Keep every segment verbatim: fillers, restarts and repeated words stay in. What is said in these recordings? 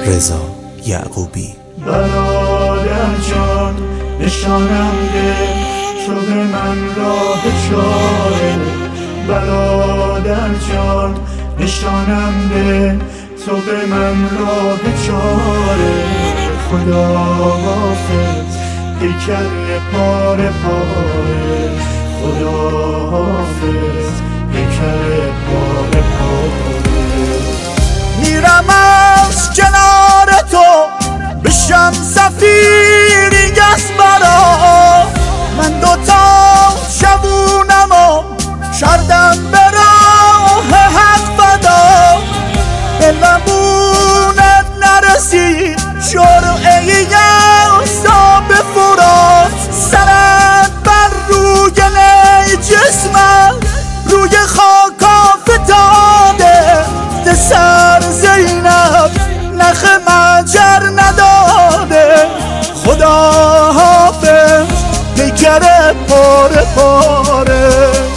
رضا یعقوبی. برادر جان نشانم ده تو به من راه چاره، برادر جان نشانم ده تو به من راه چاره. خدا حافظ پیکر پاره پاره، خدا حافظ پیکر پاره پاره. میرم از کنار تو بشم سفیری گس برا، من دوتا شبونم و کردم به راه حق فدا. به لبونت نرسید جرعه یاسا به فرات، سرت بر روی نی جسمم روی خاکا فتاده. سر زینب نخ مجر نداده، خدا حافظ پیکر پاره پاره.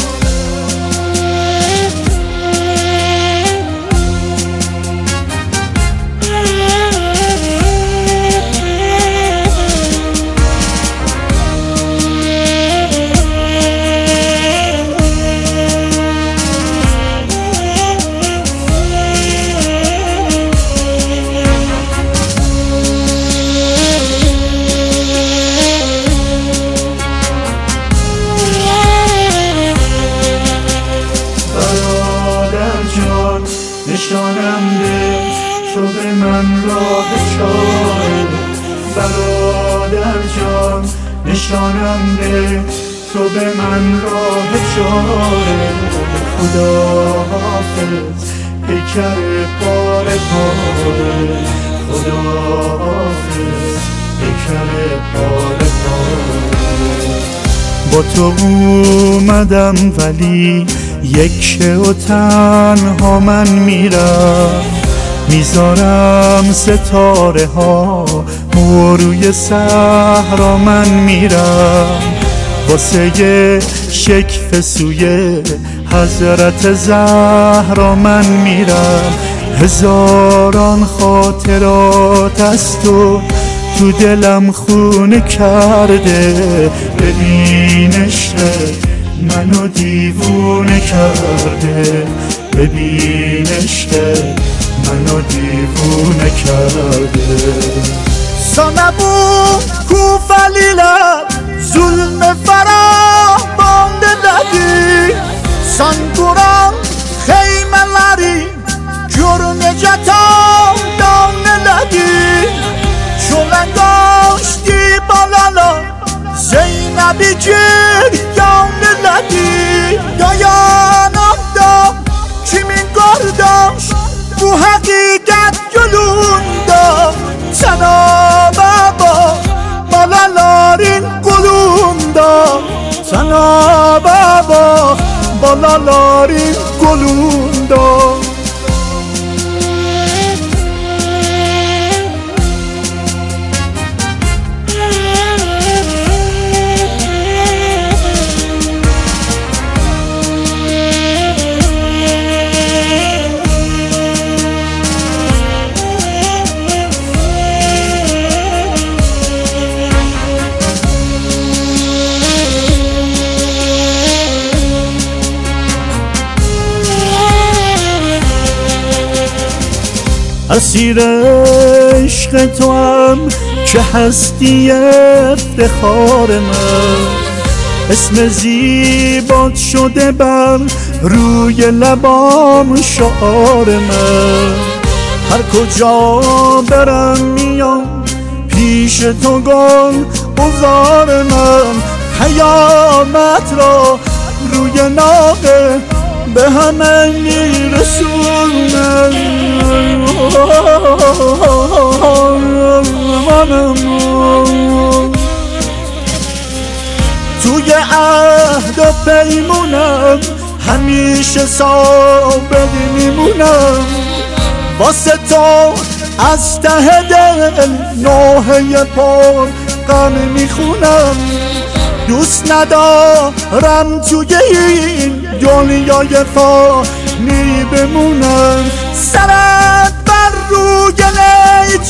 نشانم ده تو به من راه چاره، برادر جان نشانم ده تو به من راه چاره. خدا حافظ پیکر پاره پاره، خدا حافظ پیکر پاره پاره. با تو اومدم ولی یک و تنها من میرم، میذارم ستاره ها و روی صحرا من میرم. واسه شکف سوی حضرت زهرا من میرم. هزاران خاطرات از تو تو دلم خونه کرده، ببینش منو دیوونه کرده، ببینش که منو دیوونه کرده. سانبون کو فلیلم ظلم فرا بانده لدی، سانگوران خیمه لری جرم جتا دانه لدی. چولنگاشتی بالالا زینبی گریان لدی. دایانم دام kimin kardeş bu hakikat yolunda. Sana baba balaların kolunda, sana baba balaların kolunda. اسیر عشق تو هم که هستی افتخار من، اسم زیبات شده بر روی لبام شعار من. هر کجا برم میام پیش تو گل بزار من، حیامت را روی ناقه به همه میرسونم. توی عهد و پیمونم همیشه ثابت میمونم، واسه تو از ته دل نوحه پر غم میخونم. دوست ندارم توی این دنیای فانی بمونم. سرت بر روی نی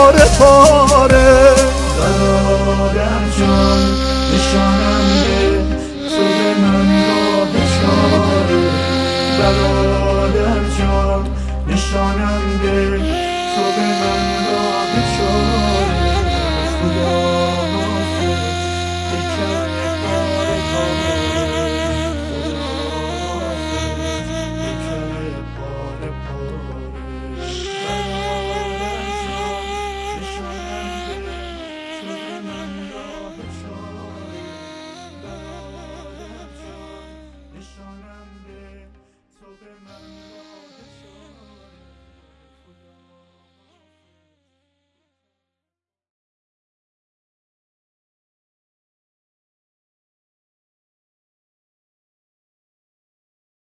پاره پاره. برادر جان نشانم ده تو به من راه چاره. برادر جان نشانم ده تو به من